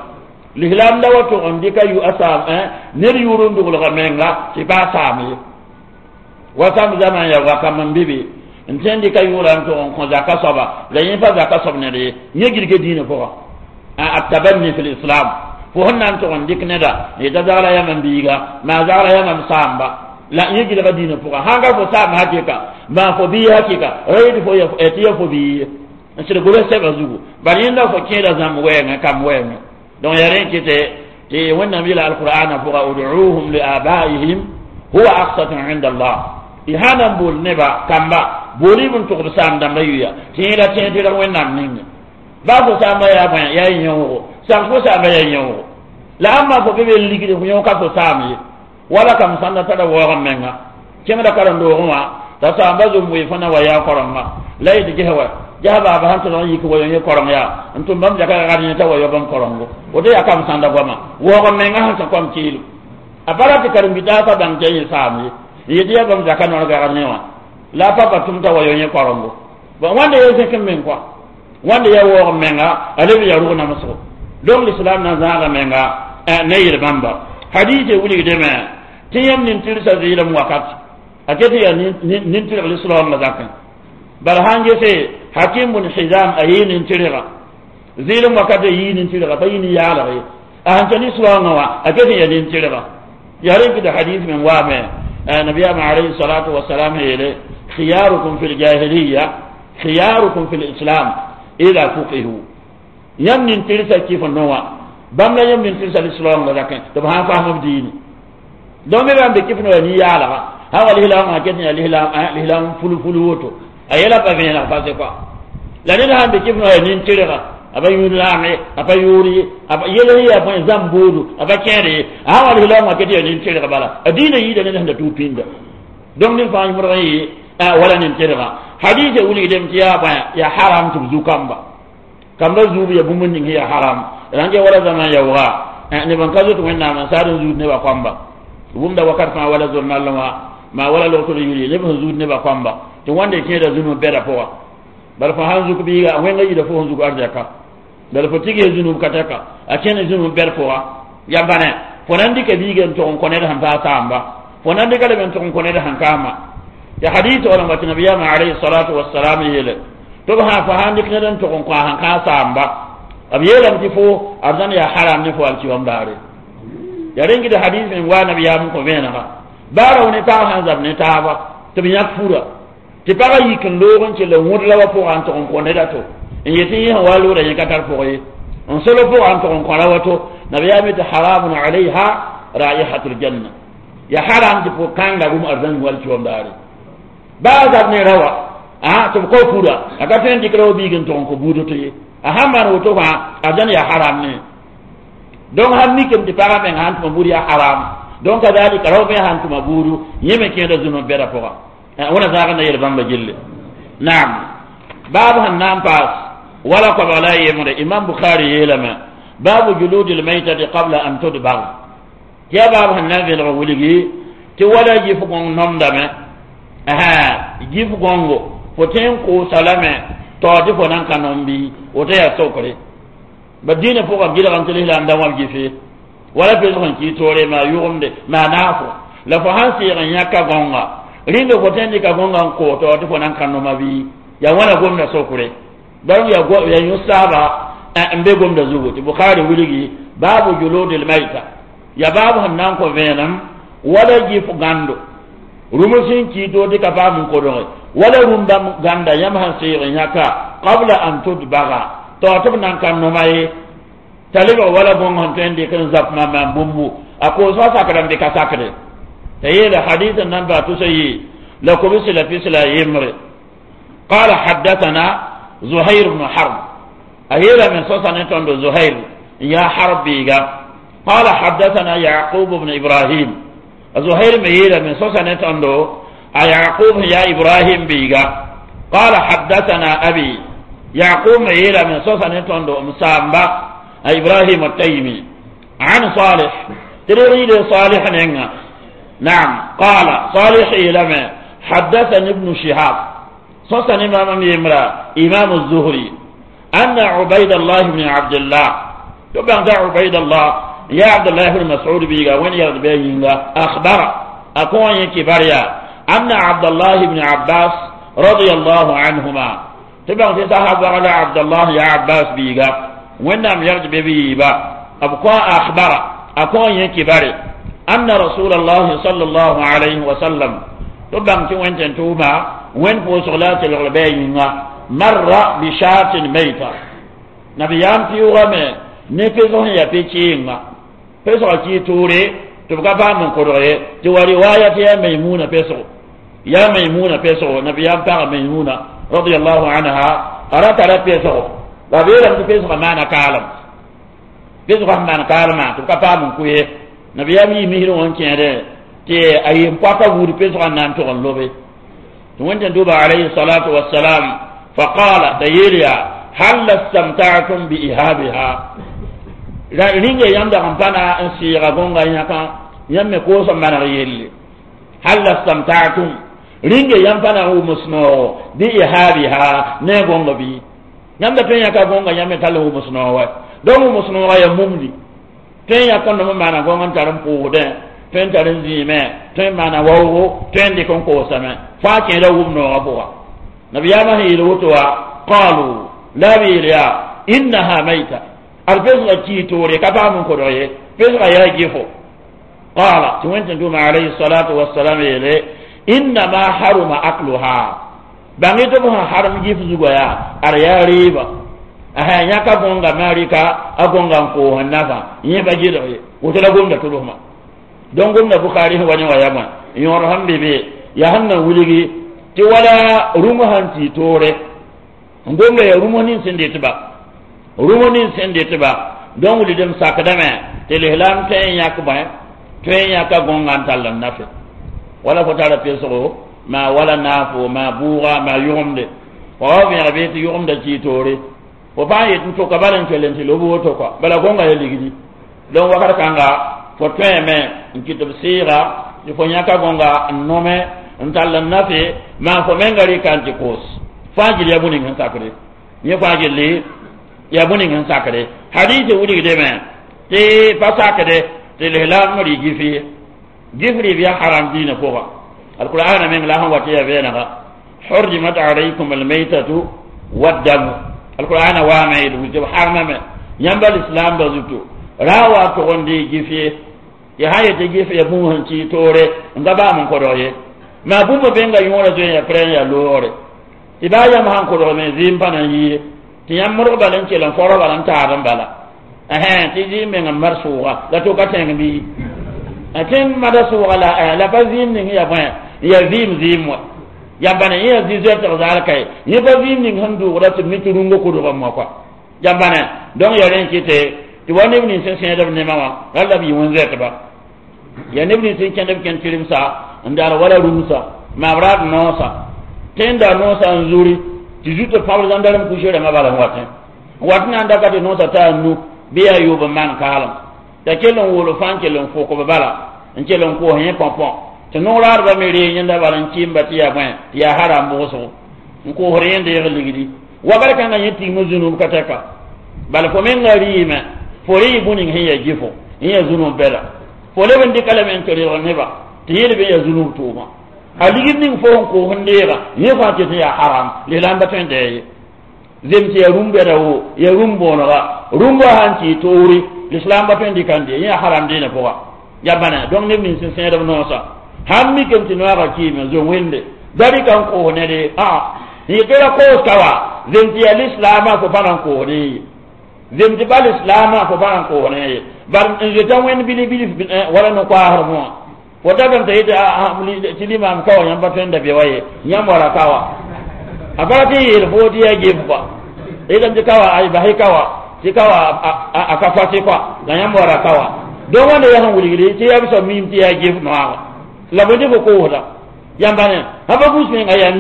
لهلام لوتو عندك يؤسام نريورون دغلغمين لا تبا سامي wasam zaman ya wa kam bibi intendi kay yuran to on ko zakka soba la yin fa zakka sobne de ni girge dina ko at-tabanni fil islam fo hannan to on dikne da e da zala ya man biga ma zala ya man samba la ni girge dina ko hanga fo sam hakika ma fo bi hakika reedi fo ya etiya fo bi sire go se bazugo bari inda fo kida zam wenga kam wenga don ya ren kite e wannan bila alqur'ana fo ud'uuhum li abaihim huwa aqsatu 'inda Allah ihana bol neba kamba boli bun to sam da mayuya tira tira wannan ninga ba ko sama ya ban ya nyawo sam ko sama ya nyawo la amma ko be ligide ko nyawo ka to sami wala kam sanna tada wo menga kema da karan do ma da samba zo mu ifana wa ya korama laydi jehawa jaba ba hanto non yiko woyo korom ya antum bam jaka gari ta woyo bam korongo o de akam sanda goma wo ko menga hanto kom cilu abara ti karim bidata dan jeyi sami yidi ya bam jaka non gari ne wa la papa tum ta woyo korongo ba wande yo se kemen kwa wande ya wo menga ale ya ru na maso don l'islam na zaga menga ne yir bamba hadith wuli de me tiyam nin tirsa zira mu wakati akete ya nin tirsa l'islam la zakan bal hanje se hakim bin hizam ayin tirira zilum wakati yin tirira bayini ya la ahantani suwana wa akete ya nin tirira yare ki da hadith min wa me nabiya ma alayhi salatu wassalam hele khiyarukum fil jahiliyya khiyarukum fil islam ila fuqihu yam nin tirisa kifo nowa bamla yam nin tirisa islam la zakan to ha fahmu dini do me rambe kifo no ni ya la ha wal hilam akete ya hilam fulu woto ayela pa vena pa se quoi la nena hande kifno ay nin tirira aba yulame aba yuri aba yele ya point zambudu aba kere awal hilama kete nin tirira bala adina yida nena hande tupinda donc ni fa yumra yi wala nin tirira hadith wuli dem tiya ba ya haram tu zukamba kamba zubi ya bumun ni ya haram range wala zaman ya wa ne ban kazo to wenna man sadun zuud ne ba kwamba bumda wakar fa wala zurnalama ma wala lo to yuri ne ban zuud ne ba kwamba to wande ke da zunu bera powa bar fa hanzu ko biga wenga yida fo hanzu ko arjaka dal fo tige zunu kataka a kene zunu ber powa ya bane fo nandi ke biga to on koneda han ta tamba fo nandi kala men to on koneda han kama ya hadith wala mati nabiyya ma alayhi salatu wassalam yele to ha fa handi kene to on ko han ka tamba abiyela mti fo arzan ya haram ne fo alci wambare ya rengi da hadith men wa nabiyya mun ko bena bara woni ta hanzab ne ta ba to bi yakfura ti para yikin logon ci le wudla wa pour en ton ko ne dato en yeti ha walu da yaka tar pour yi on solo pour en ton ko la wato nabiya mit haramun alaiha raihatul janna ya haram ti pour kanga gum arzan wal ci wondare ba za ne rawa to ko pura aka ten dikro bi gin ton ko budo to yi ahamman woto ha arzan ya haram ne donc hamni kem ti para men han to buri ya haram donc kadalika raw be han to maburu yeme ke da zunu bera pour وانا زاغنا يربان بجل نعم باب هنام باس ولا قبلا يمر امام بخاري يلما باب جلود الميتة قبل ان تدبغ يا باب هنام في الغولي تي ولا جيفقون نوم دمه جيفقونغو فتين كو سلامه توجي فنان كانوم بي وتيا سوكري بدينا فوق جيل ان تلي لان دام جيفي ولا بيزون كي توري ما يومده ما نافو لا فهانسي يكا غونغا rindo ko tendi ka gonga ko to to nan kanno mabi ya wana gomna sokure dan ya go ya yusaba ambe gomda zugo ti bukhari wuligi babu juludil maita ya babu hannan ko venam wala ji fu gando rumusin ki to de ka ba mun ko do wala rumba ganda yam han sire nyaka qabla an tudbaga to nan kanno mai taliba wala gonga tendi kan zap mama bumbu ako so sakran de ka sakre تيل حديث النبي تسيي لكم سلا في سلا يمر قال حدثنا زهير بن حرب أهيلا من صوصا نتون زهير يا حرب بيغا قال حدثنا يعقوب بن إبراهيم زهير مهيلا من صوصا نتون يعقوب يا إبراهيم بيغا قال حدثنا أبي يعقوب مهيلا من صوصا نتون مسامبا إبراهيم التيمي عن صالح تريد صالح نينا نعم قال صالح لما حدثني ابن شهاب صصني امام يمرا امام الزهري ان عبيد الله بن عبد الله تبع عبيد الله يا عبد الله بن مسعود بيغا وين يرد بيغا اخبر اكون يكبريا anna Abdullah ibn Abbas radiyallahu anhuma tibang ti sahaba ala Abdullah ya Abbas biga wannam yarji be ba abqa akhbara akon yake bare anna Rasulullah sallallahu alaihi wasallam tibang ti wancan tuba wen po salati al-bayinga marra bi shatin mayta nabiyam ti wame ne peso ya pechinga peso ki ture to ka ba mun ko re ti wari waya ti ya maimuna peso nabiyam ta maimuna radiyallahu anha arata ra peso ba bera ti peso mana kalam peso mana kalama to ka ba mun ko ye nabiyam yi mihiro on kende ti ayi papa wuri peso nan to lobe to wanda duba alayhi salatu wassalam fa qala tayriya hal istamta'tum bi ihabiha ringe yanda kampana an sira gonga yaka yamme ko so mana yelle hal istamta'tum ringe yampana hu musno bi ihabiha ne gonga bi yanda to yaka gonga yamme talu musno wa don musno wa ya mumdi ten yaka no mana gonga taram ko de ten tarin zime ten mana wawo ten di kon ko sama fa ke da wumno abuwa nabiyama hi lutwa qalu la biya innaha maita alfezga ki tore ka ba mun ko doye fezga ya gifo qala tuwanta duma alayhi salatu wassalam ele inna ma haruma akluha bangi to ha haram gifu zugo ya ar ya riba aha nya ka gonga marika agonga ko hanafa yeba jido ye wotala gonga to ma don gonga bukhari wani wayama yor hambe be ya hanna wuligi ti wala rumu hanti tore ngonga ya rumonin sende tiba don wuli dem sakadame telehlam tay yakba tay yaka gonga talan nafe wala ko tara peso ma wala nafo ma buga ma yumde wa bi rabeti yumde ci tore ko ba yi to ka balan telenti lobo to ko bala gonga ya ligidi don wakar kanga ko teme nkito sira di fo yaka gonga nome ntalan nafe ma ko mengari kanti kos fajil ya bunin han sakare ye fajil li ya bunin han sakare hadith wuri de men te pasakade te lehlam mari gifri biya haram dina ko alquran men la han wati ya bena hurrimat alaykum almaytatu waddam alquran wa maidu je harama yambal islam bazuto rawa to onde gifi ya haye te gifi ya bun han ci tore ngaba mun ko doye ma bumba benga yora je ya pren ya lore ibaya ma han ko do me zimba na yi ti yam moro balen ke lan foro balan ta ran bala ti zimbe ngam marsuwa la to ka tan bi atin madasu wala la bazim ni ya ba ya zim ya bana ya zizet to zalkai ni bazim ni handu wala to miturungo ko do ma kwa ya bana don ya ren kite ti woni ni sen sen da ne mama Allah bi won zeta ba ya ne ni sen kan kan tirimsa ndara wala rumsa ma brad nosa tenda nosa nzuri tijuto pawle zandaram kushere mabala watin anda kati nosa ta nu biya yuba man kalam ta kelon wolo fan kelon foko bala en kelon ko hen pompon te no rar ba mere nyanda balan chimba tiya ban ya haram boso ko horende yele ligidi wagar kan yiti muzunu kataka bal ko men ngarima fori bunin hen ya gifo ya zunu bela fole ben di kala men tori neba tiyele be ya zunu tuma aligin ning fo ko hondera ye fa te ya haram le lamba tende zemti ya rumbe rawo ya rumbo no ga rumbo hanti tori l'islam ba tende kande ya haram dina ko wa yabana donc ne min sen da no sa hammi ken ti no ga ki me zo wende dari kan ko ne de ni kera ko kawa zemti ya l'islam ko baran ko ne zemti bal islam ko baran ko ne bar je tan wen bili wala no ko harmo wata ban ta yita amuli tilima am kawa yamba tenda be waye nyamara kawa abarati il bodi ya gefa idan ji kawa ai bai kawa ji kawa akafa ce kwa ga nyamara kawa don wanda ya han wuri ce ya bisa mim ti ya gefa no la bodi ko hoda yamba ne haba gusme ngaya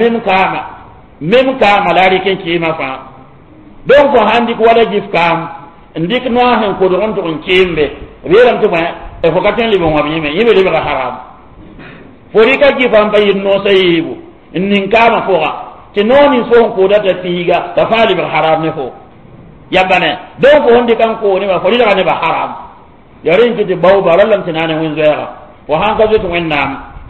mem kama lari ken ki ma fa don ko handi ko wala gif kam ndik no han ko don to kimbe wiram to ma e ko katen li bon wabi me yebe le ba haram fori ka gi fam bayin no sayibu nin kama foga ti noni so ko da ta tiga ta fali ba haram ne fo yabane do ko hondi kan ko ni ba fori da ne ba haram yarin ki ti baw ba lallam tinane win zaya wa han ka zutu wennam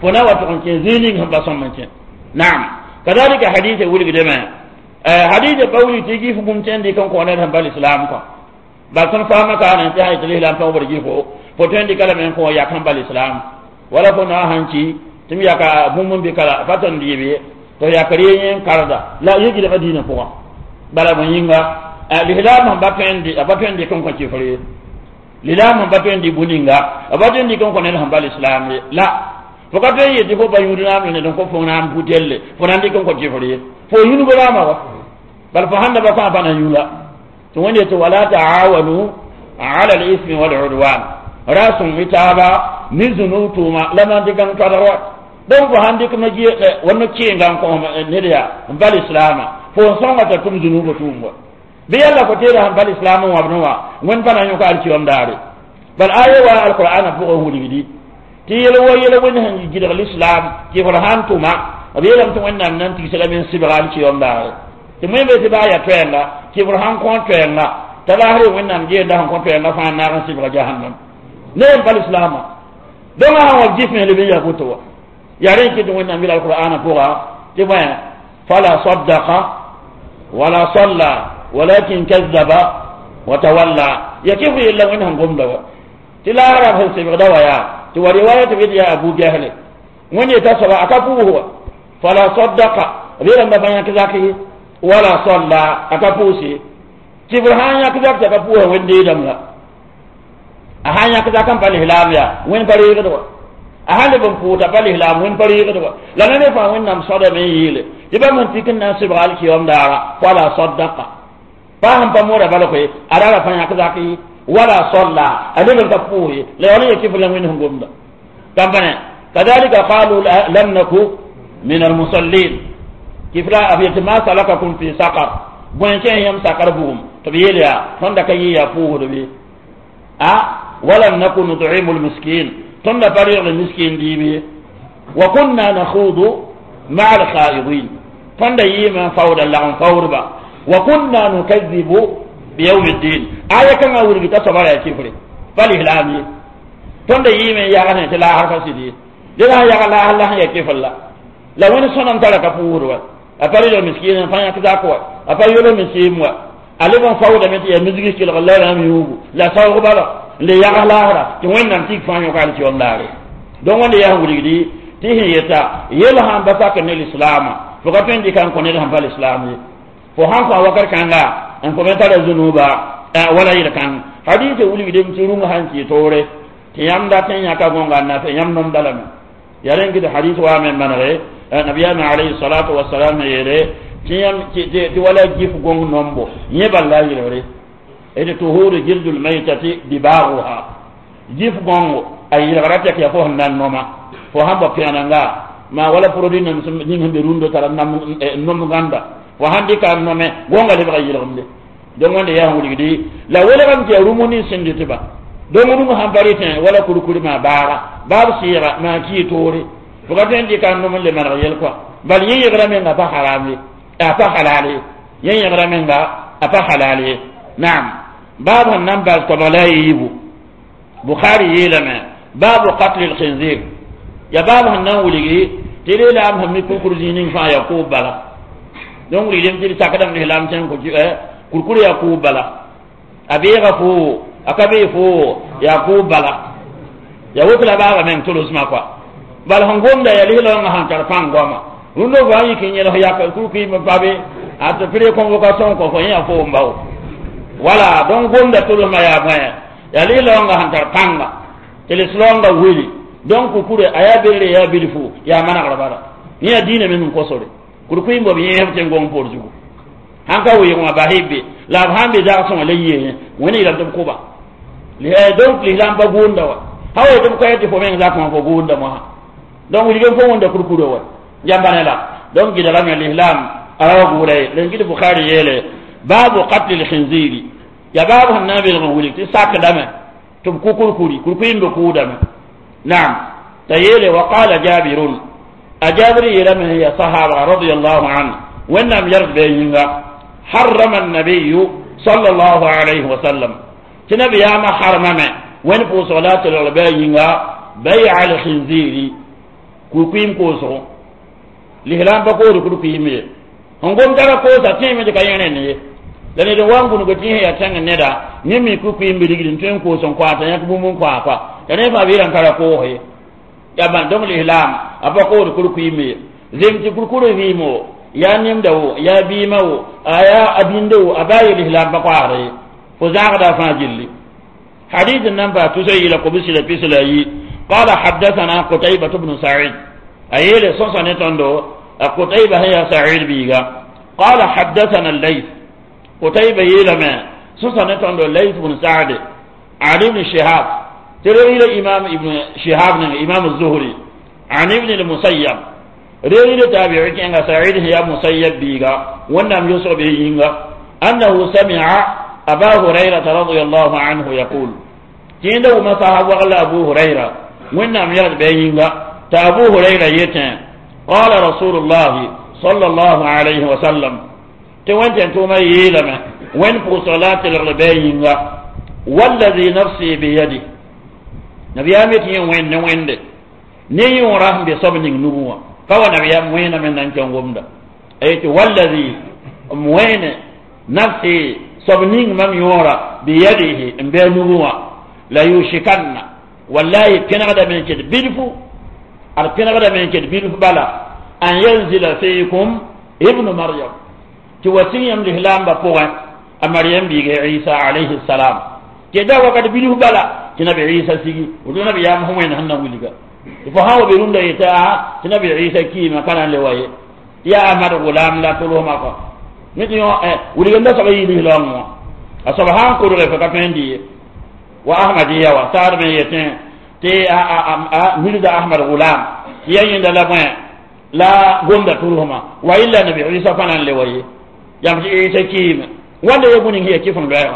فنا وتكون زينين هم بسمنتين نعم كذلك حديث ولد دما حديث قولي تيجي فكم تندي كم كونات هم بالإسلام كم بس فهم كان انتهى تليه لام فهو برجيفه فتندي كلام ينكو يا كم بالإسلام ولا فنا هنشي تمي يا كبوم بكلا فتندي بيه تو يا كريين كاردا لا يجي لمدينة فوا بلا منينغا الإسلام هم باتندي كم كشيفري الإسلام هم باتندي بونينغا باتندي كم كونات هم بالإسلام لا fokato yedi fo bayudina men don ko fona butelle fona ndi kon ko jefori fo yunu bala ma wa bal fa handa ba fa bana yula to wonde to wala ta'awanu ala al-ithmi wal 'udwan rasul mitaba nizunu tuma lama digan kadaro don ko handi ko maji wonno cienga ko nediya bal islama fo songa ta tum zunubu tumwa bi yalla ko tera bal islama wa abnuwa won bana nyuka alci on dare bal ayawa al-qur'ana fo hulidi tiyelo yelo woni han jidal islam ki farhan tuma abiyelam to wannan nan ti salamin sibral ci yomba te moy be ba ya twenga ki farhan kon twenga talahri wannan je da kon twenga fa na ran sibra jahannam ne bal islam don ha wa jifme le be ya kuto ya ren ki to wannan bil alquran pura te ba fala saddaqa wala salla walakin kazzaba wa tawalla yakifu illa wannan gomda wa tilara ha sibra dawaya to riwaya ta bidiya Abu Jahl wani ta saba akafu huwa fala saddaqa rira ma banya kazaki wala salla akafu si kibrahanya kazaki akafu wanda idan la ahanya kazakan bal hilamiya wani bari ga dawa ahale ban ko ta bal hilam wani bari ga dawa la ne fa wannan sada mai yile diba mun tikin nasib alki wanda wala saddaqa fa han pa mora bal ko arara fanya kazaki ولا صلى أدل الكفوه لا يولي كيف لم منهم قمنا كذلك قالوا لم نكن من المصلين كيف لا أبيت ما سلككم في سقر بوينشين يم سقر بهم تبيليا فندك يفوه دبي ولم نكن نطعم المسكين تند فريق المسكين ديبي وكنا نخوض مع الخائضين فند يما فور الله فوربا وكنا نكذب بيوم الدين آية كان أقول لك تصبر يا كفري فالإسلامي تند يمين يا غني تلا حرف سيدي لا يا الله يا كفر الله لو أن صنم تلك فوروا أفريد المسكين فانا كذاكوا أفريد المسكين ألبن فوضى من المسكين كلا الله لم يوجو لا سوى بلا اللي يا الله كوين نمتيك فان يقال شيء الله دون ولا يا أقول لك تيه يتا يلهم بفاك الإسلام فقطين دي كان كونيلهم بالإسلامي فهم فوقر كان لا en ko metala zunuba wala ila kan hadith wuli dem ci runga hanci tore ti yamda tan ya ka gonga na fe yam nom dalam yaren gida hadith wa men manare nabiyana alayhi salatu wassalam yere ti yam ti wala jif gong nombo nye balla yere e tuhuru jildul maytati dibaruha jif gongo ay rata ke fo nan noma fo hamba piananga ma wala produit nam ni hande rundo tara nam nom ganda wa handi ka nome gonga le bayi lomde don wanda ya huli gidi la wala kan ke rumuni sinditi ba don mu hambari tan wala kurukuri ma bara babu sira ma ki tore to ga tan di kan nome le mara yel ko bal yi yagra men ga harami fa halali yi yagra men ga fa halali na'am babu nan ba ko balaibu bukhari yelama babu qatl al-khinzir ya babu nan wuli gidi tire la am hammi ko kurjinin fa ya ko bala donc li dem ci takadam ni lam tan ko kurkuru ya ku bala abiga fu akabe fu ya ku bala ya wukla baba men tulus ma kwa bal hangomda ya lilo nga hantar pangoma rundo ba yi kinye lo ya ka ku ki babe ata pire convocation ko ya fu mbaw wala donc gonda tulus ma ya ba ya lilo nga hantar panga teleslonga wili donc kure aya bere ya bilifu ya mana garabara ni adina men ko sore kurkuy mbo bi yefte ngom porjugo hanka wo yoma bahibe la hambe da so le yeye woni la dum kuba li donc li lamba gonda wa hawo dum ko yete fo men za ko fo gonda mo donc li gem fo wonda kurkuro wa jambane la donc gida lam al-ihlam arawa gure len gida bukhari yele babu qatl al-khinziri ya babu hanabi al-wuli ti sak dama tum kurkuri kurkuy mbo kudama na'am tayele wa qala jabirun ajabri yelama ya sahaba radiyallahu anhu wannan yard bayinga harrama an-nabiy sallallahu alayhi wa sallam tinabi ya ma harmama wani fu salatu al-bayinga bay' al-khinziri ku kuim ko so lihlam ba ko ku kuim ye ngom dara ko sa teme de kayene ne da ne da wangu no gati ya tanga ne da ni mi ku kuim bi digin tuen ko so kwata ya ku mun kwa da ne fa bi ran kara ko he ya ban dong lihlam apa ko ku kuim ye zem ti ku ri mo ya nim dawo ya bi mawo aya abindo abayi lihlam ba kware fo zaga fa jilli حديث النبا تسيل قبسل بسلاي قال حدثنا قتيبة بن سعيد أيل صوصا نتندو قتيبة هي سعيد بيغا قال حدثنا الليث قتيبة يلما صوصا نتندو الليث بن سعد علي بن شهاب ترى إمام ابن شهاب إمام الزهري عن ابن المسيب ريل تابعي كان سعيد هي مسيب بيغا ونم يوسف بيغا أنه سمع أبا هريرة رضي الله عنه يقول كيندو ما صاحب وغلا أبو هريرة ونم يرد بينغا تأبو هريرة يتن قال رسول الله صلى الله عليه وسلم توانت انتوما يلما وين صلاة الربينغا والذي نفسي بيدي نبي أمت وين ني ورحم بصبن نبوة فهو نبي وين من ننكم ومدا أيت والذي وين نفسي صبنين مم يورا بيده بينهما لا يشكن والله كنغدا من كد بيلفو كنغدا من كد بيلفو بلا أن ينزل فيكم ابن مريم توسيم لهلام بقوة مريم بيجي عيسى عليه السلام كدا وقد بيلفو بلا كنبي عيسى سيجي ودنا بيام هم هنا وليجا فهاو بيرون ده يتا كنبي عيسى كيما كان لواي يا أمر غلام لا تلوه ماكو نتيو وليغندا سبي لهلام أصبحان كورة فكفندي وأحمدية وصار من يتين تي مولد أحمد غلام يين دلما لا غندا تلوهما وإلا نبي عيسى فنان لواي يمشي عيسى كيم wanda ya gunin hiya kifin lwa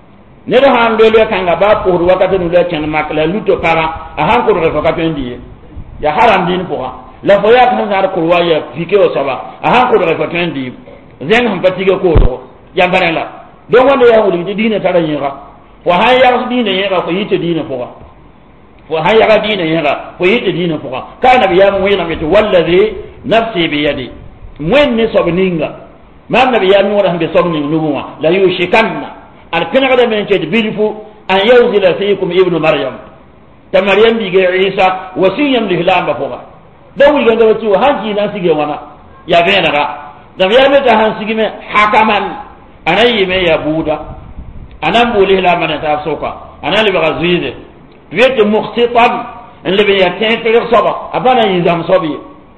ne da han do lwa kanga ba ko ru wakati no lwa ken makla luto para a han ko refa ka pendi ya haram din ko la fo ya kan har ko waya fike o saba a han ko refa pendi zen han patige ko do ya banela don wanda ya wuli di dina tara yin ra fo han ya dina yin ra ko yite dina fo fo han ya dina yin ra ko yite dina fo kana biya mu yana mitu wallazi nafsi bi yadi mun ni sobninga ما النبي يامر بصوم النبوة لا يشكن الكنغة من كتبيلف أن ينزل فيكم ابن مريم تمريم بيجي عيسى وسيم لهلام بفوقا دول جند وتشو هانجي ناسي جوانا يا فينرا نبي يامر تهانسي جم حكما أنا يمي يا بودا أنا بقوله لا من تفسوكا أنا اللي بغزيده تبيت مخططا اللي بيتين تغير صبا أبانا يزام صبي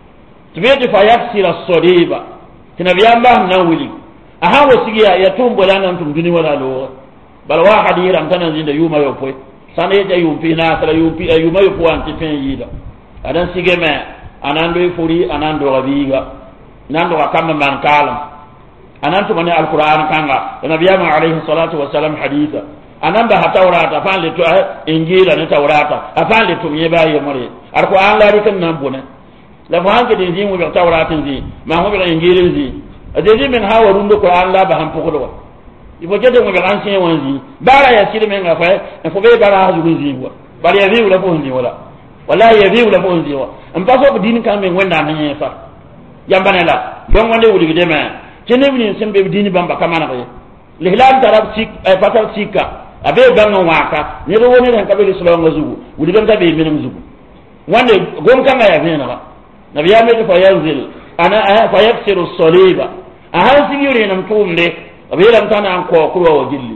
تبيت فيكسر الصليبة تنبيان الله نولي أها وسيا يتوم ولا ننتم دني ولا لو بل واحد يرام تنزل يوم يوفي سنة يوم في ناس لا يوم في يوم يوفي أنت فين يدا أنا سيجمع أنا ندوي فوري أنا ندوي غبيغا ندوي كم من كلام أنا أنتم من القرآن كانغا النبي عليه الصلاة والسلام حديثا أنا بها توراة أفعل لتو إنجيل أنا توراة أفعل لتو يباي مري القرآن لا يكن نبونه la faan ke din mu bi tawratin di ma ho bi ingilin di adedi men ha warun do qur'an la ba han pokodo wa ibo jede mo bi ancien wanzi bara ya sile men ga fa en fo be bara ha jugun zi wa bari ya viu la fo ndi wala wallahi ya viu la fo ndi wa en pa so din kan men wenda nan yin fa yambane la don wonde wuri de men tene bi sembe dini bamba kamana ba lihlam tarab sik patal sikka abe bango waka ne do woni ran kabeli solo ngazugu wuri don tabe minum zugu wande gom kan ya vena ba نبي يامر فينزل أنا فيكسر الصليب أهل سيجوري نمتوم لي أبي لم تنا عن قوة وجلي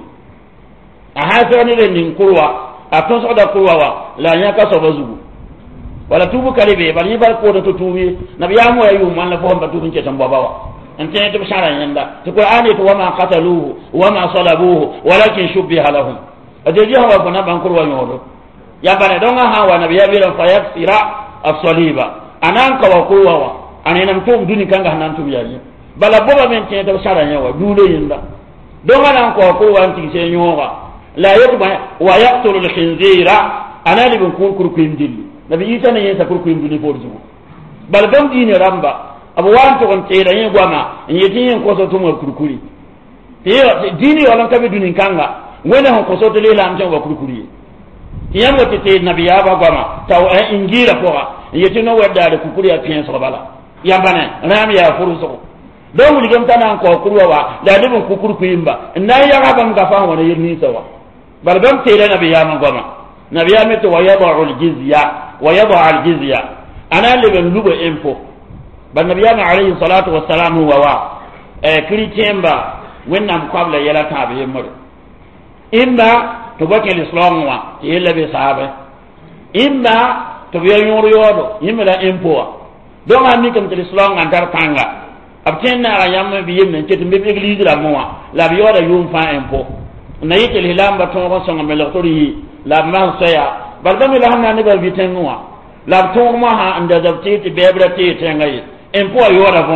أهل سيجوري لن قوة أتصعد قوة لا يكسر بزوج ولا توبو كلبي بل يبال قوة تتوبي نبي يامر يوم أن لفهم بتوبين كتم بابا أنت تبشر يندا تقول آنيت وما قتلوه وما صلبوه ولكن شبه لهم أجيها وفنا بانقر ويورو يا بني دونا هوا نبي يامر فيكسر الصليب anan ka wa kowa wa anan to duni kanga hanan to yayi bala boba men tin to sara nyawa dule yinda don anan ko kowa anti se nyowa la yatba wa yaqtulu al-khinzira anan bin kun kurku indil nabi isa ne yesa kurku indil forzu bal dom dini ramba abu wan to on tera yin gwama yiti yin ko so to mo kurkuri dini wala ka be duni kanga wona hon ko so to lela am tan wa kurkuri yamo te nabi ya ba gwama taw ingira ko yeti no wadda da kukuri ya piyen so bala yambane ram ya furuso don ligam tanan ko kurwa wa da dibin kukur ku yimba na ya ga ban gafa wala yirni sawa balbam tele nabiyama goma nabiyama to ويضع الجزية أنا اللي بنلوب إنفو بالنبي عليه الصلاة والسلام هو كريتين با وإنهم قبل يلا تابعي مر إما تبكي الإسلام يلا بصحابة إما تبيا يوريودو إما لا إنفو دون أني كم الإسلام عن دار تانغا أبتنا أيام بيم نجت بيبليز لا موا لا بيورا يوم فا إنفو نيت الهلام بتوم رسم ملكوري لا ما سيا بردم لا هم نبى بيتنوا لا توم ما عند ذبتي بيبرتي تنعي إنفو يورا